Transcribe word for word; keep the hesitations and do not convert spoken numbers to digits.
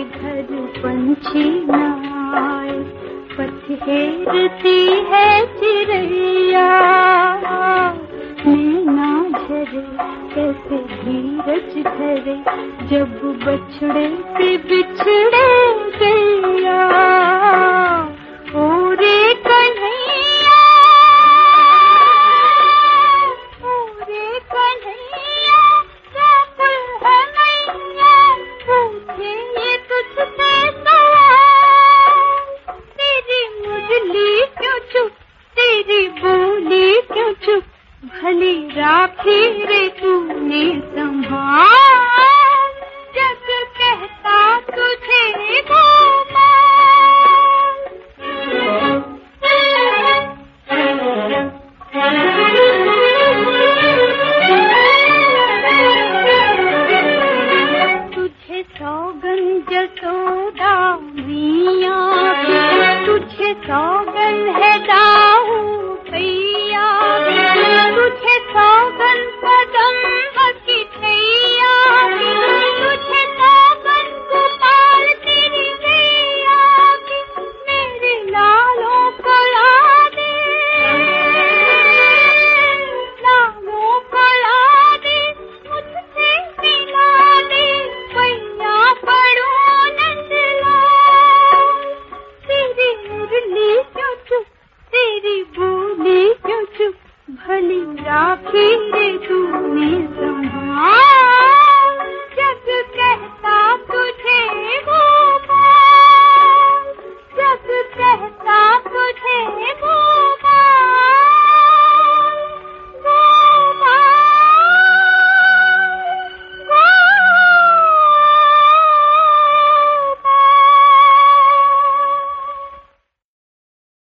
घर पंछी न आए, पथेरती है चिड़ैया, नैना झरे कैसे धीरज धरे, जब बछड़े से बिछड़े गैया। ओ रे कन्हैया, ओ रे कन्हैया, व्याकुल है मैया, पूछे ये तुझसे सवाल। तेरी मुरली क्यों चुप, तेरी बोली क्यों चुप, भली राखी रे तूने संभाल, जग कहता तुझे गोपाल। तुझे सौगन जसोदा मैया, तुझे सौगन है दाऊ भैया, तुझे सौगन कदम की ठैया, तुझे सौगन गोपाल तेरी गैया की, मेरे लालों को ला दे, लालों को ला दे, मुझसे मिला दे, भैया पड़ो नंदलाल। तेरी मुरली क्यों चुप, तेरी बोली क्यों चुप, भली राखी रे तूने संभाल।